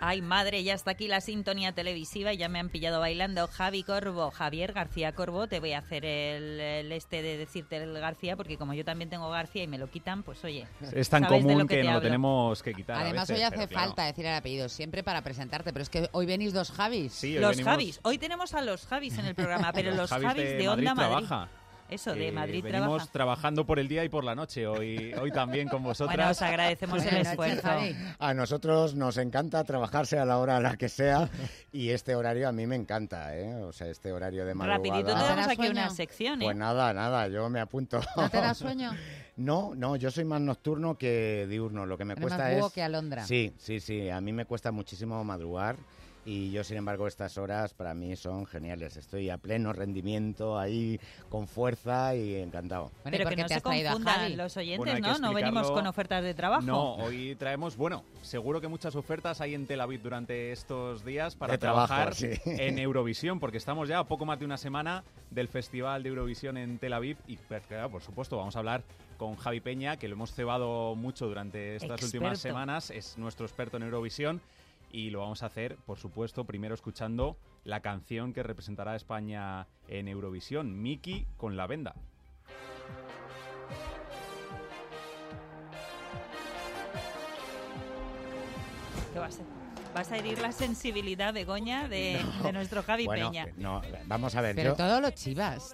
Ay, madre, ya está aquí la sintonía televisiva y ya me han pillado bailando. Javier García Corbo, te voy a hacer el este de decirte el García, porque como yo también tengo García y me lo quitan, pues oye, es tan común que nos lo tenemos que quitar. Además, a veces, hoy hace falta decir el apellido siempre para presentarte, pero es que hoy venís dos Javis. Sí, los Javis. Hoy tenemos a los Javis en el programa, pero los Javis de Onda Madrid. Eso, de Madrid venimos trabajando por el día y por la noche, hoy también con vosotras. Bueno, os agradecemos el esfuerzo. A nosotros nos encanta trabajarse a la hora a la que sea y este horario a mí me encanta, ¿eh? O sea, este horario de madrugada. Rapidito tenemos aquí una sección, ¿eh? Pues nada, yo me apunto. ¿No te da sueño? No, yo soy más nocturno que diurno. Lo que me cuesta más búho que alondra. Sí, a mí me cuesta muchísimo madrugar. Y yo, sin embargo, estas horas para mí son geniales. Estoy a pleno rendimiento, ahí con fuerza y encantado. Bueno, pero que no se confundan los oyentes, ¿no? No venimos con ofertas de trabajo. No, hoy traemos, seguro que muchas ofertas hay en Tel Aviv durante estos días para trabajar en Eurovisión, porque estamos ya a poco más de una semana del Festival de Eurovisión en Tel Aviv. Y, por supuesto, vamos a hablar con Javi Peña, que lo hemos cebado mucho durante estas últimas semanas. Es nuestro experto en Eurovisión. Y lo vamos a hacer, por supuesto, primero escuchando la canción que representará a España en Eurovisión, Miki con La Venda. ¿Qué va a ser? ¿Vas a herir la sensibilidad, Begoña, de nuestro Javi Peña? No, vamos a ver. Pero todo lo chivas.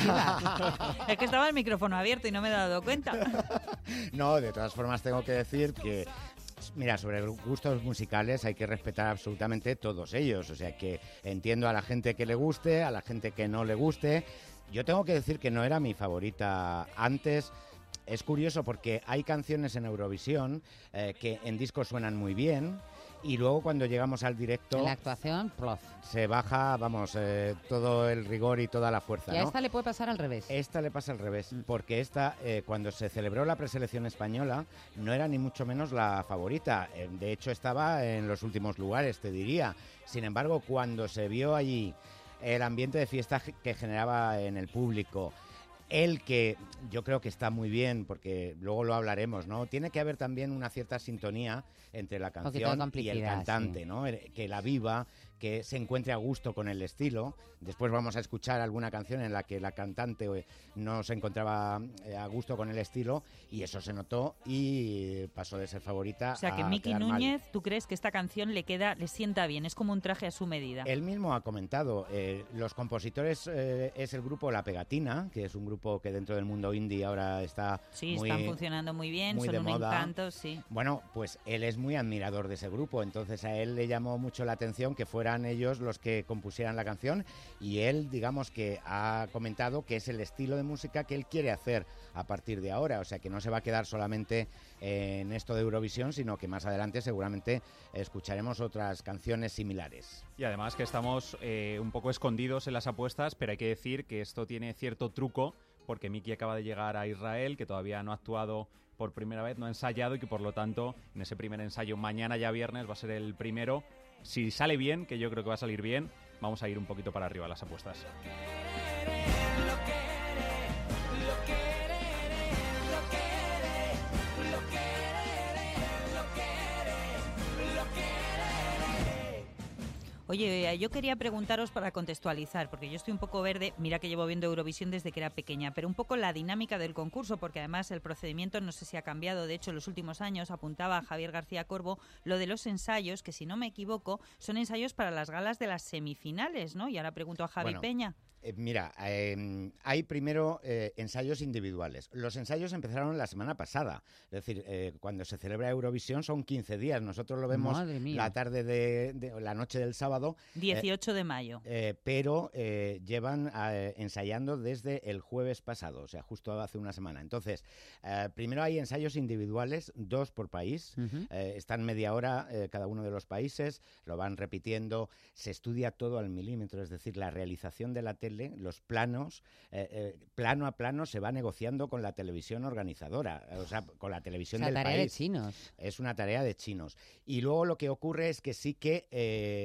Es que estaba el micrófono abierto y no me he dado cuenta. No, de todas formas tengo que decir que mira, sobre gustos musicales hay que respetar absolutamente todos ellos. O sea que entiendo a la gente que le guste, a la gente que no le guste. Yo tengo que decir que no era mi favorita antes. Es curioso porque hay canciones en Eurovisión que en disco suenan muy bien. Y luego cuando llegamos al directo... En la actuación, plof. Se baja, todo el rigor y toda la fuerza, ¿no? Y a esta le puede pasar al revés. Esta le pasa al revés, porque esta, cuando se celebró la preselección española, no era ni mucho menos la favorita. De hecho, estaba en los últimos lugares, te diría. Sin embargo, cuando se vio allí el ambiente de fiesta que generaba en el público, el que yo creo que está muy bien, porque luego lo hablaremos, ¿no? Tiene que haber también una cierta sintonía entre la canción y el cantante, ¿no? Que la viva, que se encuentre a gusto con el estilo. Después vamos a escuchar alguna canción en la que la cantante no se encontraba a gusto con el estilo y eso se notó y pasó de ser favorita. O sea que Miki Núñez, ¿tú crees que esta canción le sienta bien? Es como un traje a su medida. Él mismo ha comentado, los compositores es el grupo La Pegatina, que es un grupo que dentro del mundo indie ahora está están funcionando muy bien, muy son de un moda. Encanto, sí. Bueno, pues él es muy admirador de ese grupo, entonces a él le llamó mucho la atención que fueran ellos los que compusieran la canción y él, digamos que ha comentado que es el estilo de música que él quiere hacer a partir de ahora, o sea que no se va a quedar solamente en esto de Eurovisión, sino que más adelante seguramente escucharemos otras canciones similares. Y además que estamos un poco escondidos en las apuestas, pero hay que decir que esto tiene cierto truco, porque Miki acaba de llegar a Israel, que todavía no ha actuado por primera vez, no ha ensayado y que por lo tanto en ese primer ensayo mañana ya viernes va a ser el primero. Si sale bien, que yo creo que va a salir bien, vamos a ir un poquito para arriba las apuestas. Oye, yo quería preguntaros para contextualizar, porque yo estoy un poco verde, mira que llevo viendo Eurovisión desde que era pequeña, pero un poco la dinámica del concurso, porque además el procedimiento no sé si ha cambiado, de hecho en los últimos años apuntaba Javier García Corbo lo de los ensayos, que si no me equivoco son ensayos para las galas de las semifinales, ¿no? Y ahora pregunto a Javi Peña. Mira, hay primero ensayos individuales. Los ensayos empezaron la semana pasada. Es decir, cuando se celebra Eurovisión son 15 días. Nosotros lo vemos la tarde de la noche del sábado. 18 de mayo. Pero llevan ensayando desde el jueves pasado, o sea, justo hace una semana. Entonces, primero hay ensayos individuales, 2 por país. Están media hora cada uno de los países, lo van repitiendo. Se estudia todo al milímetro, es decir, la realización de la tele, los planos, plano a plano se va negociando con la televisión organizadora, o sea, con la televisión del país. Es una tarea de chinos. Es una tarea de chinos. Y luego lo que ocurre es que sí que previamente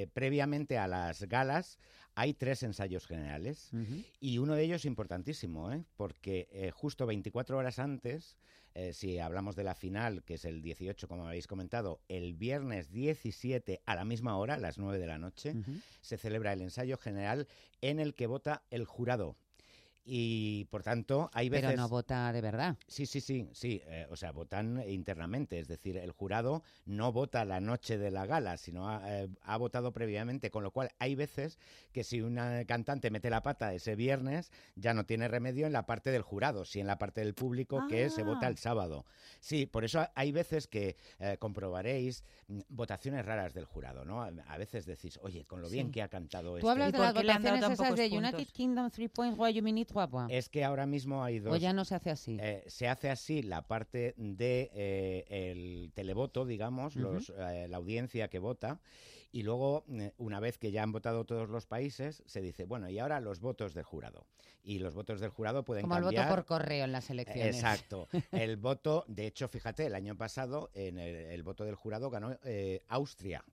previamente a las galas hay 3 ensayos generales y uno de ellos importantísimo, porque justo 24 horas antes, si hablamos de la final, que es el 18, como habéis comentado, el viernes 17 a la misma hora, a las 9 de la noche, se celebra el ensayo general en el que vota el jurado. Y, por tanto, hay veces... Pero no vota de verdad. Sí. O sea, votan internamente. Es decir, el jurado no vota la noche de la gala, sino ha votado previamente. Con lo cual, hay veces que si una cantante mete la pata ese viernes, ya no tiene remedio en la parte del jurado, si en la parte del público que se vota el sábado. Sí, por eso hay veces que comprobaréis votaciones raras del jurado, ¿no? A veces decís, oye, con lo bien que ha cantado Tú hablas de las votaciones esas de United Kingdom, 3 points, why you mean it? Es que ahora mismo hay 2. ¿O ya no se hace así? Se hace así la parte de el televoto, digamos, la audiencia que vota, y luego, una vez que ya han votado todos los países, se dice, bueno, y ahora los votos del jurado. Y los votos del jurado pueden cambiar. Como el voto por correo en las elecciones. Exacto. El voto, de hecho, fíjate, el año pasado, en el voto del jurado ganó Austria.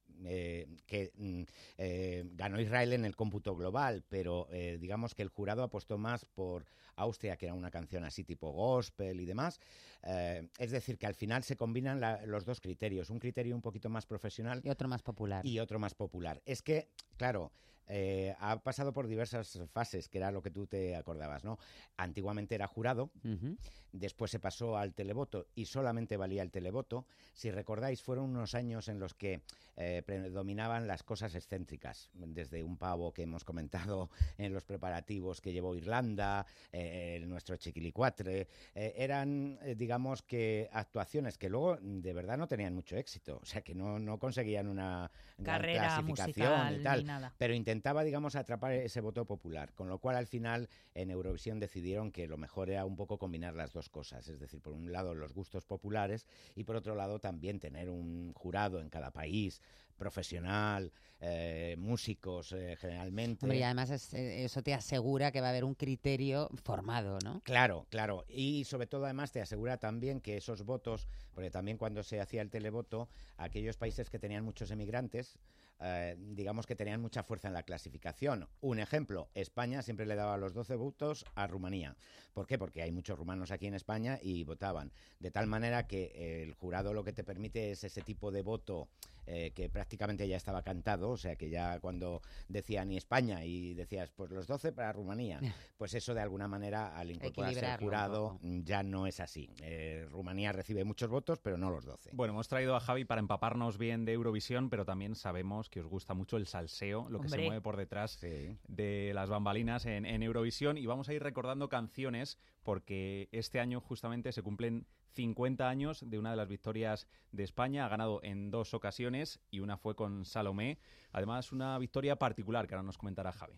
Ganó Israel en el cómputo global, pero digamos que el jurado apostó más por Austria, que era una canción así tipo gospel y demás. Es decir, que al final se combinan los 2 criterios, un criterio un poquito más profesional y otro más popular. Es que, claro, ha pasado por diversas fases, que era lo que tú te acordabas, ¿no? Antiguamente era jurado, después se pasó al televoto y solamente valía el televoto. Si recordáis, fueron unos años en los que predominaban las cosas excéntricas, desde un pavo que hemos comentado en los preparativos que llevó Irlanda, nuestro Chiquilicuatre, eran, digamos que actuaciones que luego de verdad no tenían mucho éxito, o sea que no conseguían una carrera clasificación musical y tal, ni nada. Pero intentaba, digamos, atrapar ese voto popular, con lo cual al final en Eurovisión decidieron que lo mejor era un poco combinar las 2 cosas, es decir, por un lado los gustos populares y por otro lado también tener un jurado en cada país, profesional, músicos generalmente. Hombre, y además eso te asegura que va a haber un criterio formado, ¿no? Claro. Y sobre todo además te asegura también que esos votos, porque también cuando se hacía el televoto, aquellos países que tenían muchos emigrantes, digamos que tenían mucha fuerza en la clasificación. Un ejemplo, España siempre le daba los 12 votos a Rumanía. ¿Por qué? Porque hay muchos rumanos aquí en España y votaban. De tal manera que el jurado lo que te permite es ese tipo de voto que prácticamente ya estaba cantado, o sea que ya cuando decían y España y decías pues los 12 para Rumanía, pues eso de alguna manera al incorporarse al jurado ya no es así. Rumanía recibe muchos votos, pero no los 12. Bueno, hemos traído a Javi para empaparnos bien de Eurovisión, pero también sabemos que os gusta mucho el salseo, lo que se mueve por detrás de las bambalinas en Eurovisión, y vamos a ir recordando canciones porque este año justamente se cumplen 50 años de una de las victorias de España. Ha ganado en 2 ocasiones y una fue con Salomé. Además, una victoria particular que ahora nos comentará Javi.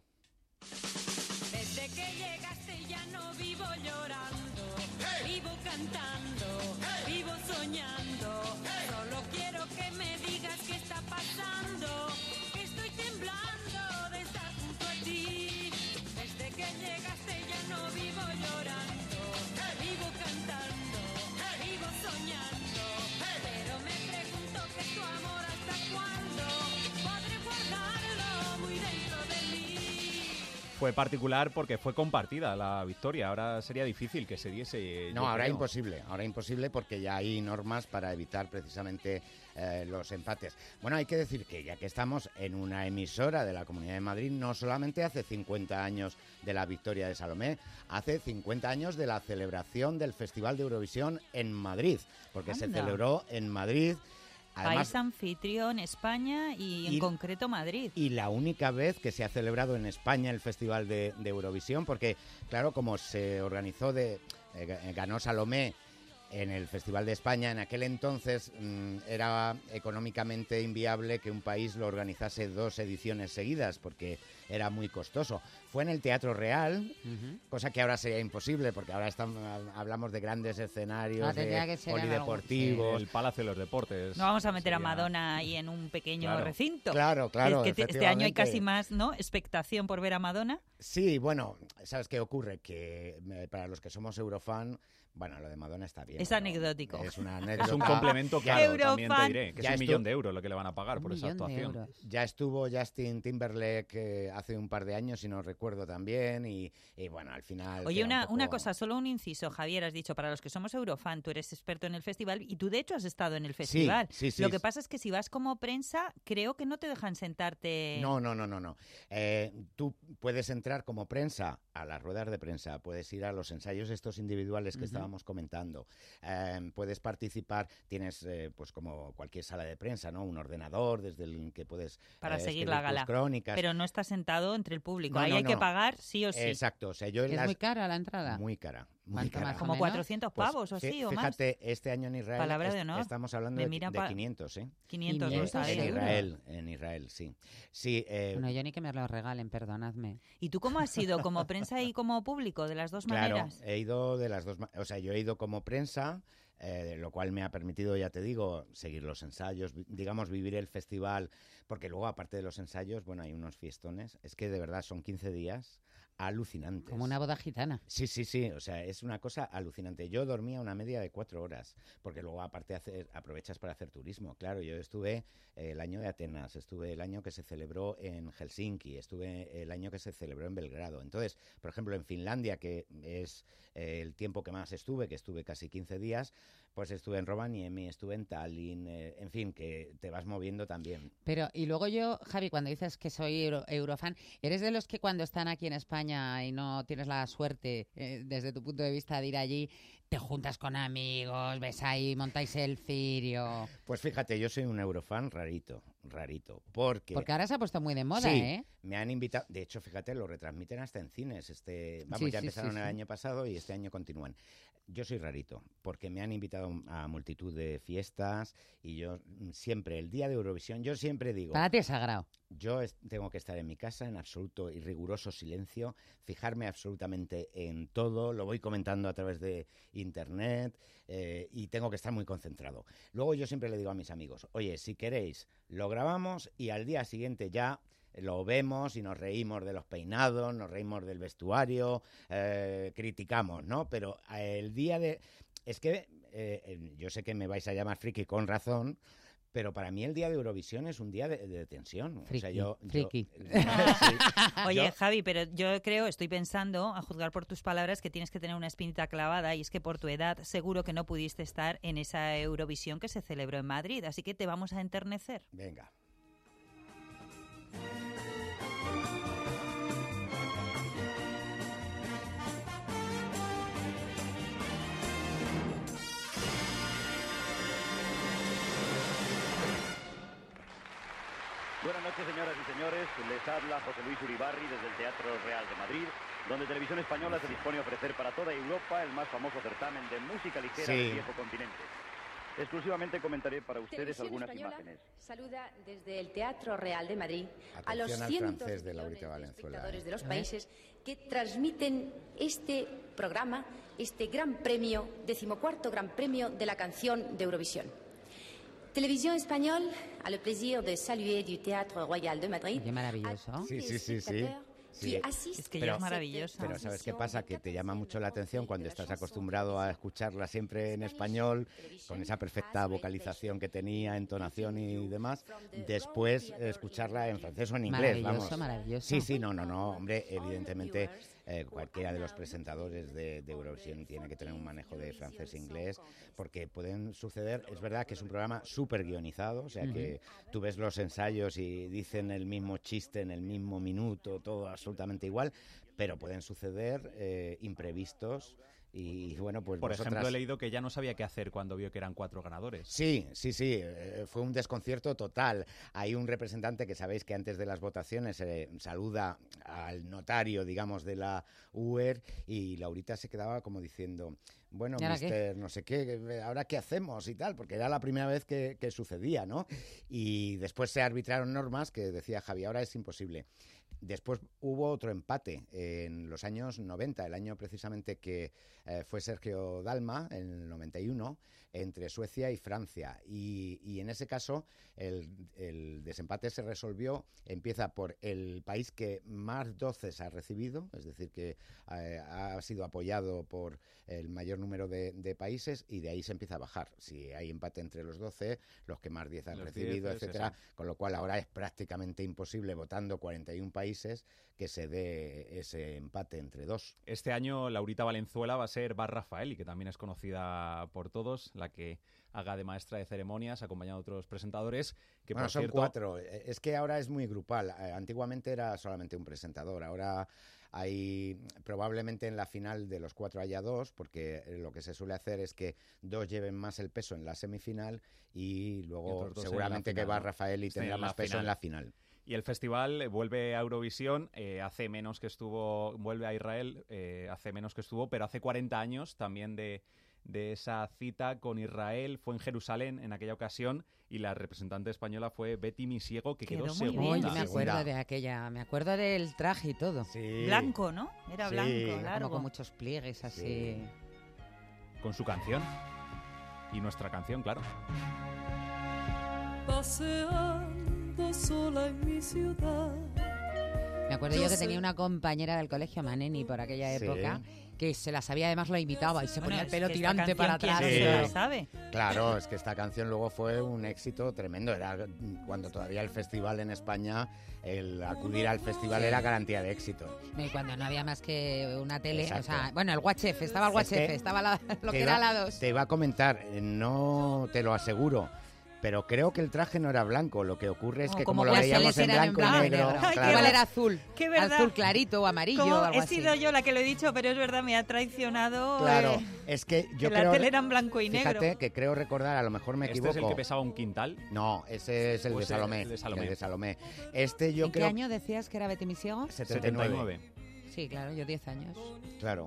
Desde que llegaste ya no vivo llorando, vivo cantando, vivo soñando. Solo quiero que me digas qué está pasando, que estoy temblando de estar junto a ti. Desde que llegaste ya no vivo llorando, vivo cantando, vivo soñando. Pero me pregunto que tu amor hasta cuándo podré guardarlo muy dentro de mí. Fue particular porque fue compartida la victoria. Ahora sería difícil que se diese. No, ahora imposible porque ya hay normas para evitar precisamente los empates. Bueno, hay que decir que ya que estamos en una emisora de la Comunidad de Madrid, no solamente hace 50 años de la victoria de Salomé, hace 50 años de la celebración del Festival de Eurovisión en Madrid, porque se celebró en Madrid. Además, país anfitrión, España y en concreto Madrid. Y la única vez que se ha celebrado en España el Festival de Eurovisión, porque claro, como se organizó, ganó Salomé en el Festival de España, en aquel entonces era económicamente inviable que un país lo organizase 2 ediciones seguidas, porque era muy costoso. Fue en el Teatro Real, cosa que ahora sería imposible, porque ahora hablamos de grandes escenarios, de polideportivos. El Palacio de los Deportes. No vamos a meter a Madonna ahí en un pequeño recinto. Claro. Es que este año hay casi más, ¿no?, expectación por ver a Madonna. Sí, bueno, ¿sabes qué ocurre? Que para los que somos eurofan, bueno, lo de Madonna está bien. Es anecdótico. Es una anécdota. Es un complemento caro, también te diré, que es Ya 1.000.000 de euros lo que le van a pagar por esa actuación. Ya estuvo Justin Timberlake hace un par de años, si no recuerdo también, y bueno, al final... Oye, una cosa, solo un inciso, Javier, has dicho, para los que somos Eurofan, tú eres experto en el festival y tú de hecho has estado en el festival. Sí. Lo que pasa es que si vas como prensa, creo que no te dejan sentarte... No. Tú puedes entrar como prensa a las ruedas de prensa, puedes ir a los ensayos estos individuales que estábamos comentando, puedes participar, tienes pues como cualquier sala de prensa, ¿no? Un ordenador desde el que puedes para seguir la gala, crónicas. Pero no estás sentado entre el público, ahí hay que pagar sí o sí. Exacto, o sea, ¿Es muy cara la entrada? Muy cara. Como 400 pavos o así, o más. Fíjate, este año en Israel Palabra de honor. estamos hablando de 500, ¿eh? 500 en Israel, sí. Sí. Bueno, yo ni que me lo regalen, perdonadme. ¿Y tú cómo has ido? ¿Como prensa y como público? ¿De las dos maneras? Claro, he ido de las dos maneras. O sea, yo he ido como prensa, lo cual me ha permitido, ya te digo, seguir los ensayos, digamos, vivir el festival, porque luego, aparte de los ensayos, bueno, hay unos fiestones. Es que de verdad son 15 días alucinantes. Como una boda gitana. Sí, o sea, es una cosa alucinante. Yo dormía una media de 4 horas, porque luego aparte aprovechas para hacer turismo. Claro, yo estuve el año de Atenas, estuve el año que se celebró en Helsinki, estuve el año que se celebró en Belgrado. Entonces, por ejemplo, en Finlandia, que es el tiempo que más estuve, que estuve casi 15 días, pues estuve en Rovaniemi, estuve en Tallinn, en fin, que te vas moviendo también. Pero, y luego yo, Javi, cuando dices que soy eurofan, ¿eres de los que cuando están aquí en España y no tienes la suerte, desde tu punto de vista, de ir allí, te juntas con amigos, ves ahí, montáis el cirio? Pues fíjate, yo soy un eurofan rarito, porque ahora se ha puesto muy de moda, sí, me han invitado, de hecho, fíjate, lo retransmiten hasta en cines, ya empezaron el año pasado y este año continúan. Yo soy rarito, porque me han invitado a multitud de fiestas y yo siempre, el día de Eurovisión, yo siempre digo... Para ti es sagrado. Yo tengo que estar en mi casa en absoluto y riguroso silencio, fijarme absolutamente en todo, lo voy comentando a través de internet y tengo que estar muy concentrado. Luego yo siempre le digo a mis amigos, oye, si queréis, lo grabamos y al día siguiente ya lo vemos y nos reímos de los peinados, nos reímos del vestuario, criticamos, ¿no? Pero el día de... Es que yo sé que me vais a llamar friki con razón, pero para mí el día de Eurovisión es un día de tensión. Friki, o sea, friki. Oye, Javi, pero yo estoy pensando, a juzgar por tus palabras, que tienes que tener una espinita clavada y es que por tu edad seguro que no pudiste estar en esa Eurovisión que se celebró en Madrid, así que te vamos a enternecer. Venga. Buenas noches, señoras y señores. Les habla José Luis Uribarri desde el Teatro Real de Madrid, donde Televisión Española se dispone a ofrecer para toda Europa el más famoso certamen de música ligera del viejo continente. Exclusivamente comentaré para ustedes algunas imágenes. Saluda desde el Teatro Real de Madrid a los cientos de millones de espectadores de los países que transmiten este programa, este gran premio, 14º Gran Premio de la Canción de Eurovisión. Televisión Española a le plaisir de saluer du Teatro Royal de Madrid. Qué maravilloso. Sí. Es que ya es maravilloso. Pero ¿sabes qué pasa? Que te llama mucho la atención cuando estás acostumbrado a escucharla siempre en español, con esa perfecta vocalización que tenía, entonación y demás, después escucharla en francés o en inglés. Maravilloso. Sí, no, hombre, evidentemente cualquiera de los presentadores de Eurovisión tiene que tener un manejo de francés e inglés, porque pueden suceder, es verdad que es un programa súper guionizado, o sea que tú ves los ensayos y dicen el mismo chiste en el mismo minuto, todo absolutamente igual, pero pueden suceder imprevistos. Y bueno, pues por ejemplo, he leído que ya no sabía qué hacer cuando vio que eran 4 ganadores. Sí, fue un desconcierto total. Hay un representante que sabéis que antes de las votaciones saluda al notario, digamos, de la UER, y Laurita se quedaba como diciendo, bueno, mister, no sé qué, ¿ahora qué hacemos? Y tal, porque era la primera vez que sucedía, ¿no? Y después se arbitraron normas que decía Javi, ahora es imposible. Después hubo otro empate en los años 90, el año precisamente que fue Sergio Dalma, en el 91, entre Suecia y Francia. Y en ese caso el desempate se resolvió, empieza por el país que más doces ha recibido, es decir, que ha sido apoyado por el mayor número de países y de ahí se empieza a bajar. Si hay empate entre los 12, los que más 10 han recibido, etcétera, con lo cual ahora es prácticamente imposible, votando 41 países, que se dé ese empate entre dos. Este año Laurita Valenzuela va a ser Bar Rafaeli, que también es conocida por todos, la que haga de maestra de ceremonias, acompañado de otros presentadores. Que bueno, por son cierto... 4. Es que ahora es muy grupal. Antiguamente era solamente un presentador. Ahora hay, probablemente en la final de los 4 haya 2, porque lo que se suele hacer es que 2 lleven más el peso en la semifinal y luego seguramente que Bar Rafaeli tendrá más peso en la final. Y el festival vuelve a Eurovisión, hace menos que estuvo, vuelve a Israel, hace menos que estuvo, pero hace 40 años también de esa cita con Israel. Fue en Jerusalén en aquella ocasión y la representante española fue Betty Misiego, que quedó segunda. Yo me acuerdo de aquella, me acuerdo del traje y todo. Sí. Blanco, ¿no? Era blanco, largo. Como con muchos pliegues así. Sí. Con su canción. Y nuestra canción, claro. Paseando sola en mi ciudad. Me acuerdo yo que tenía una compañera del colegio, Maneni, por aquella época, que se la sabía, además lo imitaba y se ponía el pelo tirante para atrás. Sí. Se la sabe. Claro, es que esta canción luego fue un éxito tremendo. Era cuando todavía el festival en España, el acudir al festival era garantía de éxito. Y cuando no había más que una tele, o sea, bueno, el WHF, estaba el WHF, estaba lo que era la 2. Te iba a comentar, no te lo aseguro, pero creo que el traje no era blanco. Lo que ocurre es que como lo veíamos en blanco y negro... Claro. Igual era azul. ¿Qué verdad? Azul clarito o amarillo o algo así. He sido yo la que lo he dicho, pero es verdad, me ha traicionado. Claro, es que yo que creo... la tele era en blanco y negro. Fíjate que creo recordar, a lo mejor me equivoco... ¿Este es el que pesaba un quintal? No, ese es el de Salomé. El de Salomé. El de Salomé. Este yo ¿En creo... qué año decías que era Betty Misiego? 79. Sí, claro, yo 10 años. Claro.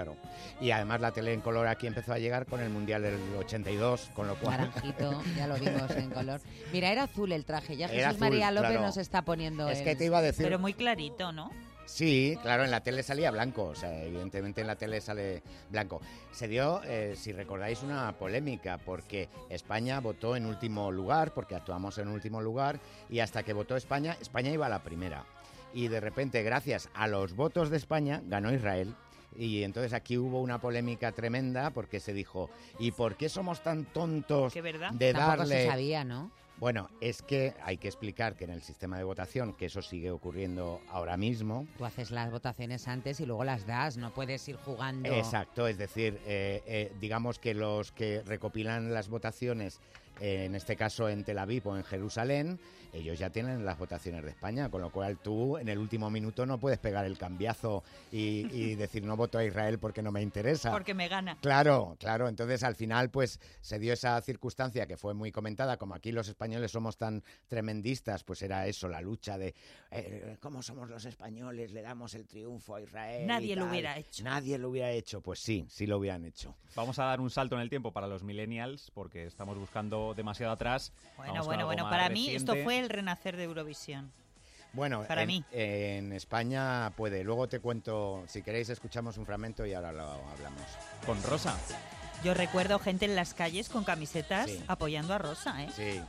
Y además la tele en color aquí empezó a llegar con el Mundial del 82, con lo cual... Naranjito, ya lo vimos en color. Mira, era azul el traje, ya Jesús azul, María López claro. nos está poniendo Es que te iba a decir... Pero muy clarito, ¿no? Sí, claro, en la tele salía blanco, o sea, evidentemente en la tele sale blanco. Se dio, si recordáis, una polémica, porque España votó en último lugar, porque actuamos en último lugar, y hasta que votó España, España iba a la primera. Y de repente, gracias a los votos de España, ganó Israel. Y entonces aquí hubo una polémica tremenda porque se dijo, ¿y por qué somos tan tontos de darle...? Tampoco se sabía, ¿no? Bueno, es que hay que explicar que en el sistema de votación, que eso sigue ocurriendo ahora mismo... Tú haces las votaciones antes y luego las das, no puedes ir jugando... Exacto, es decir, digamos que los que recopilan las votaciones, en este caso en Tel Aviv o en Jerusalén, ellos ya tienen las votaciones de España, con lo cual tú en el último minuto no puedes pegar el cambiazo y decir no voto a Israel porque no me interesa. Porque me gana. Claro, entonces al final pues se dio esa circunstancia que fue muy comentada, como aquí los españoles somos tan tremendistas, pues era eso, la lucha de ¿cómo somos los españoles? Le damos el triunfo a Israel. Nadie lo hubiera hecho. Nadie lo hubiera hecho, pues sí lo hubieran hecho. Vamos a dar un salto en el tiempo para los millennials, porque estamos buscando demasiado atrás. Bueno, para mí esto fue el renacer de Eurovisión. Bueno, para mí. En España puede. Luego te cuento, si queréis escuchamos un fragmento y ahora lo hablamos. Con Rosa. Yo recuerdo gente en las calles con camisetas apoyando a Rosa, ¿eh? Sí.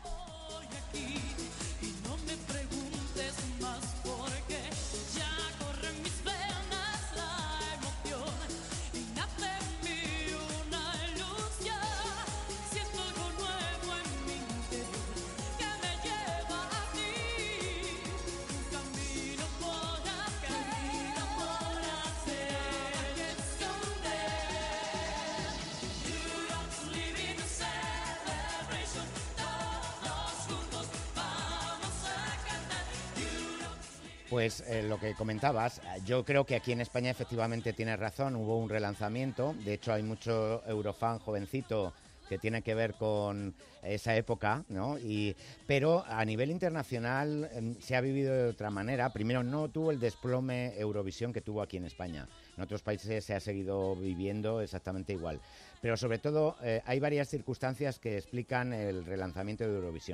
Pues lo que comentabas, yo creo que aquí en España efectivamente tienes razón, hubo un relanzamiento, de hecho hay mucho eurofan jovencito que tiene que ver con esa época, ¿no? Pero a nivel internacional se ha vivido de otra manera. Primero, no tuvo el desplome Eurovisión que tuvo aquí en España. En otros países se ha seguido viviendo exactamente igual. Pero sobre todo hay varias circunstancias que explican el relanzamiento de Eurovisión.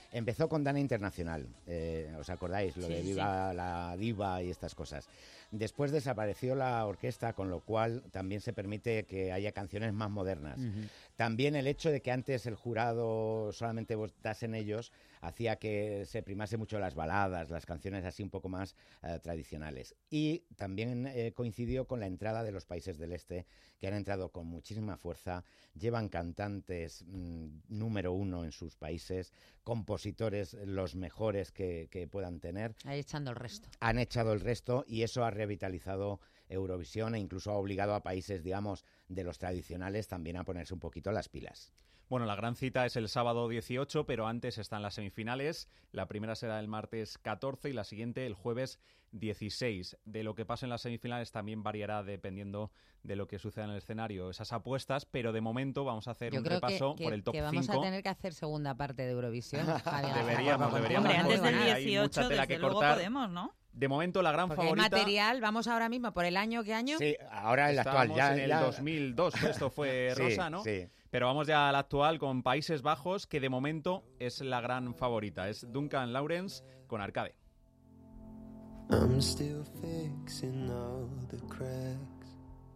Empezó con Dana Internacional, ¿os acordáis? Lo de Viva la Diva y estas cosas. Después desapareció la orquesta, con lo cual también se permite que haya canciones más modernas. También el hecho de que antes el jurado solamente votasen ellos hacía que se primase mucho las baladas, las canciones así un poco más tradicionales. Y también coincidió con la entrada de los países del este, que han entrado con muchísima fuerza, llevan cantantes número 1 en sus países, compositores los mejores que puedan tener. Ahí echando el resto. Han echado el resto y eso ha revitalizado Eurovisión e incluso ha obligado a países, digamos, de los tradicionales también a ponerse un poquito las pilas. Bueno, la gran cita es el sábado 18, pero antes están las semifinales. La primera será el martes 14 y la siguiente el jueves 16. De lo que pase en las semifinales también variará dependiendo de lo que suceda en el escenario esas apuestas, pero de momento vamos a hacer un repaso por el top 5. Vamos a tener que hacer segunda parte de Eurovisión. Deberíamos. Hombre, antes del 18, desde luego podemos, ¿no? De momento la gran favorita... el material, vamos ahora mismo por el año, ¿qué año? Sí, ahora el actual. Ya en el 2002, esto fue Rosa, ¿no? Sí. Pero vamos ya al actual con Países Bajos, que de momento es la gran favorita. Es Duncan Lawrence con Arcade. I'm still fixing all the cracks.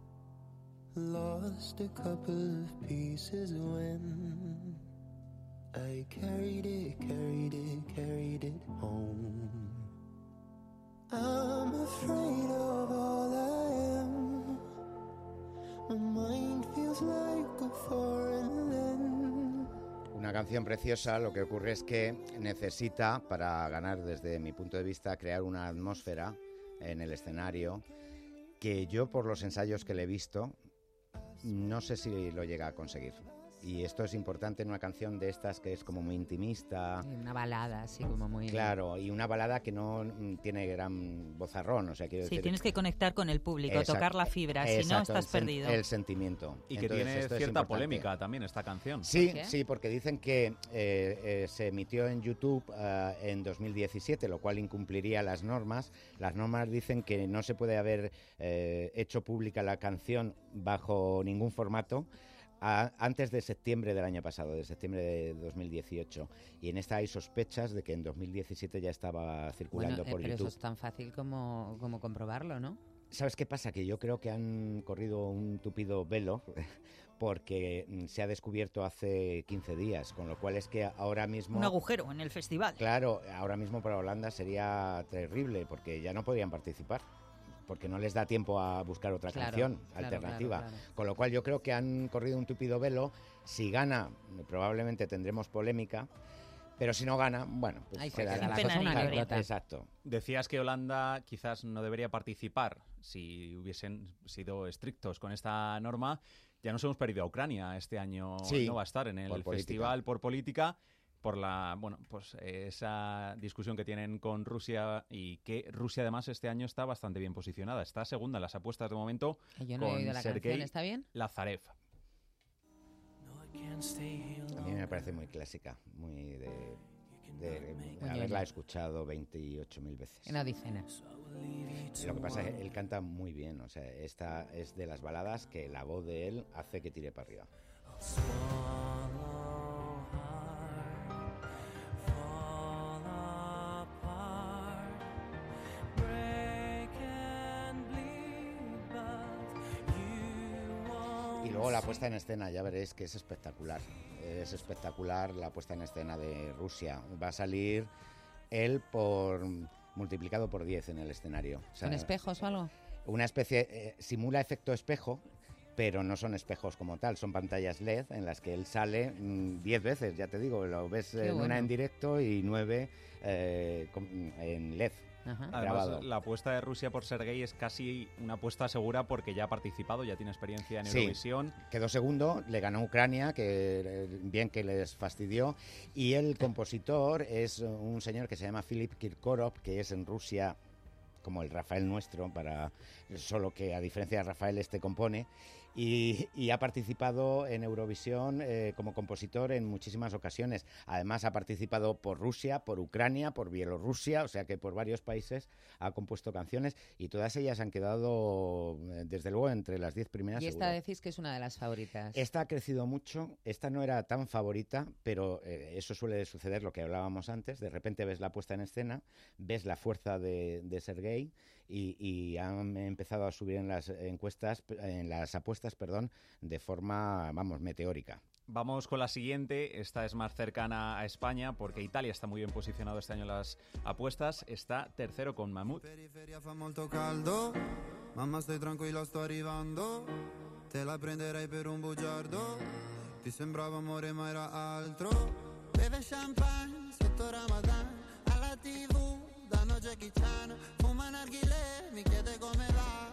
Lost a couple of pieces when I carried it home. I'm afraid of all I am. My mind feels like a foreign land. Una canción preciosa, lo que ocurre es que necesita, para ganar desde mi punto de vista, crear una atmósfera en el escenario que yo, por los ensayos que le he visto, no sé si lo llega a conseguir. Y esto es importante en una canción de estas que es como muy intimista. Una balada, así como muy... Claro, y una balada que no tiene gran vozarrón, o sea, quiero decir... Sí, tienes que conectar con el público, tocar la fibra, si no estás perdido. El sentimiento. Y que tiene cierta polémica también esta canción. Sí, sí, porque dicen que se emitió en YouTube en 2017, lo cual incumpliría las normas. Las normas dicen que no se puede haber hecho pública la canción bajo ningún formato antes de septiembre del año pasado, de septiembre de 2018. Y en esta hay sospechas de que en 2017 ya estaba circulando por pero YouTube. Eso es tan fácil como comprobarlo, ¿no? ¿Sabes qué pasa? Que yo creo que han corrido un tupido velo porque se ha descubierto hace 15 días, con lo cual es que ahora mismo... Un agujero en el festival. Claro, ahora mismo para Holanda sería terrible porque ya no podrían participar, porque no les da tiempo a buscar otra canción alternativa. Claro. Con lo cual yo creo que han corrido un tupido velo. Si gana, probablemente tendremos polémica, pero si no gana, bueno, pues quedará la cosa una anécdota. Exacto. Decías que Holanda quizás no debería participar si hubiesen sido estrictos con esta norma. Ya nos hemos perdido a Ucrania este año, no va a estar en el festival por política. Por la esa discusión que tienen con Rusia, y que Rusia además este año está bastante bien posicionada. Está segunda en las apuestas de momento. Yo no he oído la canción, ¿está bien? Lazarev. A mí me parece muy clásica, muy de haberla escuchado 28.000 veces. En Odiscena. Lo que pasa es que él canta muy bien, o sea, esta es de las baladas que la voz de él hace que tire para arriba. Y luego la puesta en escena, ya veréis que es espectacular. Es espectacular la puesta en escena de Rusia. Va a salir él multiplicado por 10 en el escenario. O sea, ¿con espejos o algo? Una especie... simula efecto espejo, pero no son espejos como tal. Son pantallas LED en las que él sale 10 veces, ya te digo. Lo ves una en directo y 9 en LED. Además, la apuesta de Rusia por Sergei es casi una apuesta segura porque ya ha participado, ya tiene experiencia en Eurovisión. Quedó segundo, le ganó Ucrania, que bien que les fastidió, y el compositor es un señor que se llama Philip Kirkorov, que es en Rusia como el Rafael nuestro, solo que a diferencia de Rafael compone. Y ha participado en Eurovisión como compositor en muchísimas ocasiones. Además ha participado por Rusia, por Ucrania, por Bielorrusia, o sea que por varios países ha compuesto canciones y todas ellas han quedado, desde luego, entre las 10 primeras. Y esta seguro. decís que es una de las favoritas. Esta ha crecido mucho, esta no era tan favorita, pero eso suele suceder, lo que hablábamos antes. De repente ves la puesta en escena, ves la fuerza de Sergei y han empezado a subir en las encuestas, en las apuestas, de forma, meteórica. Vamos con la siguiente. Esta es más cercana a España porque Italia está muy bien posicionado este año en las apuestas. Está tercero con Mahmood. Periferia fa molto caldo, mamma stai tranquilla, sto arrivando, te la prenderei per un bugiardo, ti sembrava amore ma era altro, beve champagne sotto Ramadan, alla TV danno Jackie Chan, fuma narghilè, mi chiede come va.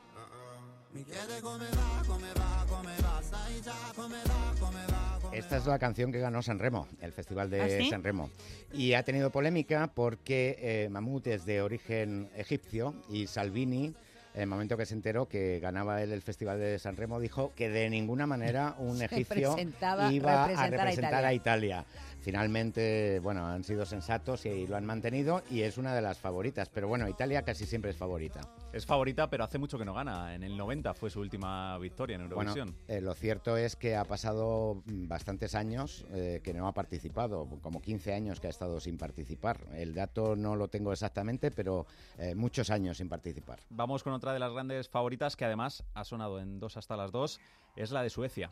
Esta es la canción que ganó Sanremo, el Festival de Sanremo. Y ha tenido polémica porque Mahmood es de origen egipcio y Salvini, en el momento que se enteró que ganaba él el Festival de Sanremo, dijo que de ninguna manera un egipcio iba a representar a Italia. Finalmente, han sido sensatos y lo han mantenido y es una de las favoritas. Pero Italia casi siempre es favorita. Es favorita, pero hace mucho que no gana. En el 90 fue su última victoria en Eurovisión. Lo cierto es que ha pasado bastantes años que no ha participado, como 15 años que ha estado sin participar. El dato no lo tengo exactamente, pero muchos años sin participar. Vamos con otra de las grandes favoritas que además ha sonado en 2 hasta las 2, es la de Suecia.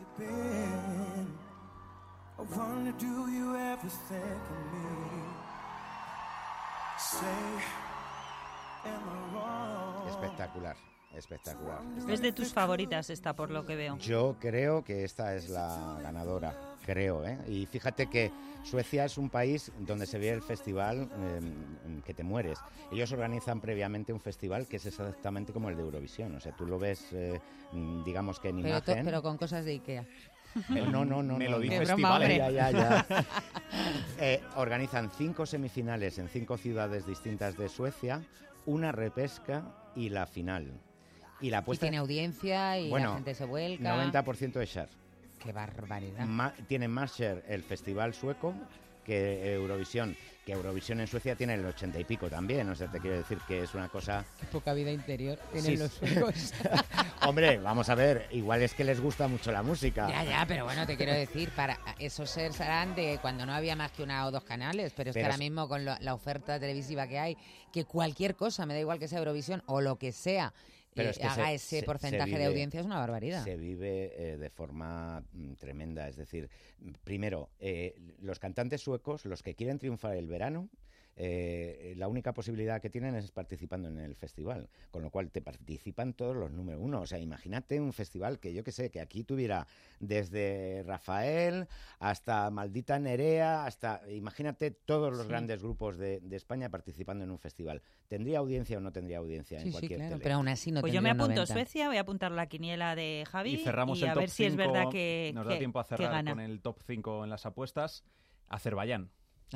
Espectacular, espectacular. Es de tus favoritas esta, por lo que veo. Yo creo que esta es la ganadora, creo, ¿eh? Y fíjate que Suecia es un país donde se ve el festival que te mueres. Ellos organizan previamente un festival que es exactamente como el de Eurovisión. O sea, tú lo ves, digamos que en imagen. Pero con cosas de Ikea. No. Melody Festivales. Ya. Organizan 5 semifinales en 5 ciudades distintas de Suecia, una repesca y la final. Y la apuesta tiene audiencia y la gente se vuelca. 90% de share. ¡Qué barbaridad! Tiene más share el festival sueco que Eurovisión. Que Eurovisión en Suecia tiene el 80 y pico también. O sea, te quiero decir que es una cosa... Qué poca vida interior tienen los suecos. Hombre, vamos a ver, igual es que les gusta mucho la música. Ya, pero te quiero decir, para esos serán de cuando no había más que 1 o 2 canales, pero es que ahora mismo con la oferta televisiva que hay, que cualquier cosa, me da igual que sea Eurovisión o lo que sea, pero es que haga ese porcentaje de audiencia, es una barbaridad. Se vive de forma tremenda, es decir, primero, los cantantes suecos, los que quieren triunfar el verano, la única posibilidad que tienen es participando en el festival, con lo cual te participan todos los número 1. O sea, imagínate un festival que yo que sé, que aquí tuviera desde Rafael hasta Maldita Nerea, imagínate todos los grandes grupos de España participando en un festival. ¿Tendría audiencia o no tendría audiencia en cualquier tele? Pero aún así no. Pues yo me apunto Suecia, voy a apuntar la quiniela de Javi y cerramos y el a top ver si 5, es verdad que nos da tiempo a cerrar gana. con el top 5 en las apuestas. Azerbaiyán.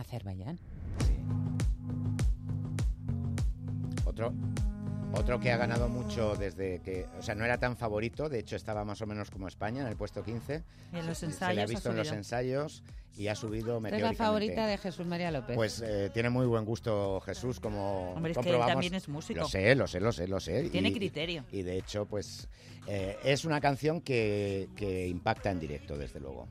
Otro que ha ganado mucho desde que... O sea, no era tan favorito, de hecho estaba más o menos como España, en el puesto 15. Y en los ensayos se le ha visto en los ensayos y ha subido meteóricamente. ¿Es la favorita de Jesús María López? Pues tiene muy buen gusto Jesús, como Hombre, comprobamos. Es que él también es músico. Lo sé. Tiene criterio. Y de hecho, pues es una canción que impacta en directo, desde luego.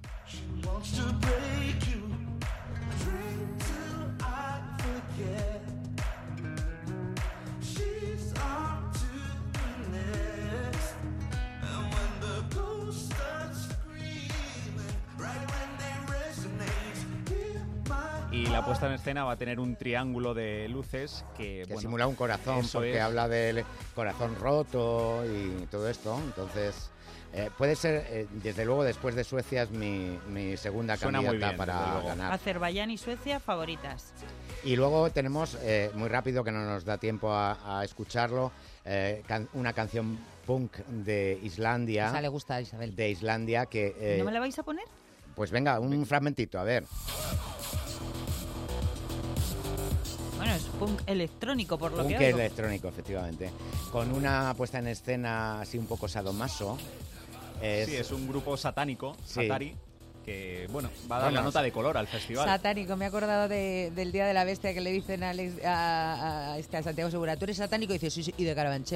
Y la puesta en escena va a tener un triángulo de luces que simula un corazón, porque habla del corazón roto y todo esto. Entonces, puede ser, desde luego, después de Suecia es mi segunda candidata para ganar. Azerbaiyán y Suecia, favoritas. Y luego tenemos, muy rápido, que no nos da tiempo a escucharlo, una canción punk de Islandia. Esa le gusta a Isabel. De Islandia que... ¿No me la vais a poner? Pues venga, un fragmentito, a ver. Bueno, punk electrónico, por lo que Punk oigo. electrónico, efectivamente. Con una puesta en escena así un poco sadomaso. Sí, es un grupo satánico, Sí. Satari, que, bueno, va a dar la nota de color al festival. Satánico, me he acordado del Día de la Bestia que le dicen a Santiago Segura, ¿tú eres satánico? Y dice, sí, y de Carabanchel.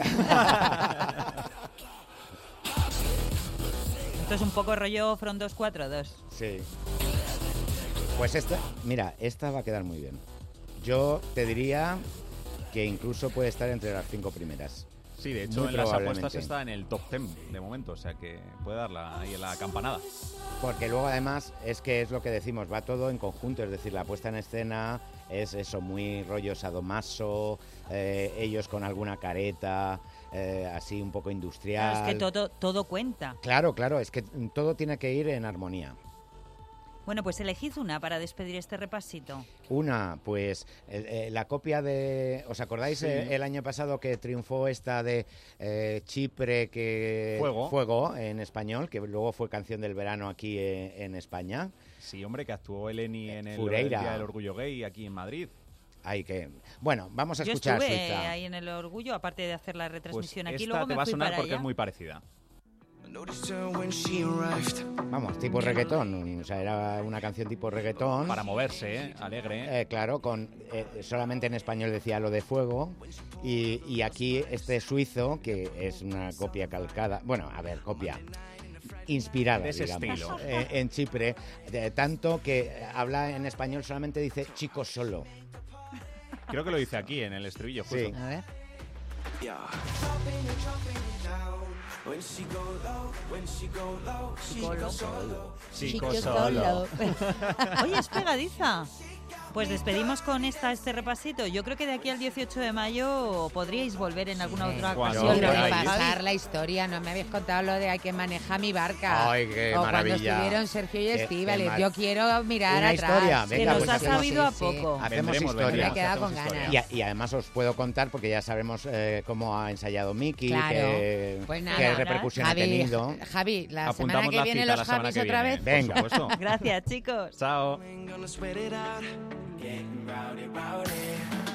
Esto es un poco rollo Front 242. Sí. Pues esta va a quedar muy bien. Yo te diría que incluso puede estar entre las 5 primeras. Sí, de hecho, Muy en las probablemente. apuestas está en el top 10 de momento, o sea que puede darla ahí en la campanada. Porque luego además es que es lo que decimos, va todo en conjunto, es decir, la puesta en escena es eso, muy rollo sadomaso, ellos con alguna careta, así un poco industrial. Claro, es que todo cuenta. Claro, es que todo tiene que ir en armonía. Bueno, pues elegid una para despedir este repasito. Una, pues la copia de... ¿Os acordáis Sí. el año pasado que triunfó esta de Chipre, que Fuego en español, que luego fue canción del verano aquí en España? Sí, hombre, que actuó Eleni en el Fureira. Día del Orgullo Gay aquí en Madrid. Bueno, vamos a Yo escuchar estuve Suiza. ahí en el Orgullo, aparte de hacer la retransmisión Pues aquí, esta luego te me va a fui sonar para porque allá. es muy parecida. Vamos, tipo reggaetón, o sea, era una canción tipo reggaetón. Para moverse, alegre. Claro, solamente en español decía lo de fuego y aquí este suizo, que es una copia calcada, bueno, a ver, copia inspirada, De ese digamos, estilo. en Chipre, tanto que habla en español, solamente dice chico solo. Creo que lo dice aquí en el estribillo, justo. Sí. A ver. Chico Chico solo. Oye, es pegadiza. Pues despedimos con este repasito. Yo creo que de aquí al 18 de mayo podríais volver en alguna otra Cuando ocasión. Quiero queráis. repasar la historia, no me habéis contado lo de hay que manejar mi barca. Ay, qué o maravilla. cuando estuvieron Sergio y Qué Estíbaliz. mar- Yo quiero mirar Una atrás. historia, Que venga, nos pues ha hacemos- sabido a sí. poco. Hacemos Vendremos, historia. Me he quedado con hacemos ganas. historia. Y además os puedo contar, porque ya sabemos cómo ha ensayado Miki, Claro. qué, Pues nada, qué repercusión ha tenido. Javi, la semana Apuntamos que la viene cita los la semana Javis que otra viene. vez. Venga. Por supuesto. Gracias, chicos. Chao. Gonna sweat it out, getting rowdy, rowdy.